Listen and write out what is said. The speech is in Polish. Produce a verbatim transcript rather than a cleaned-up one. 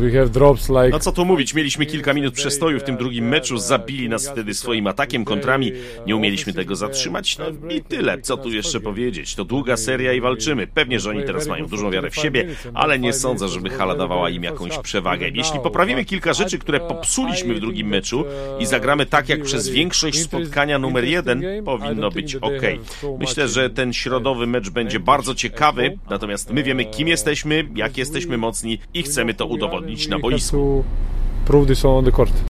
No co tu mówić, mieliśmy kilka minut przestoju w tym drugim meczu, zabili nas wtedy swoim atakiem, kontrami, nie umieliśmy tego zatrzymać, no i tyle, co tu jeszcze powiedzieć, to długa seria i walczymy, pewnie, że oni teraz mają dużą wiarę w siebie, ale nie sądzę, żeby hala dawała im jakąś przewagę. Jeśli poprawimy kilka rzeczy, które popsuliśmy w drugim meczu i zagramy tak jak przez większość spotkania numer jeden, powinno być ok. Myślę, że ten środowy mecz będzie bardzo ciekawy, natomiast my wiemy, kim jesteśmy, jak jesteśmy mocni i chcemy to udowodnić na boisku.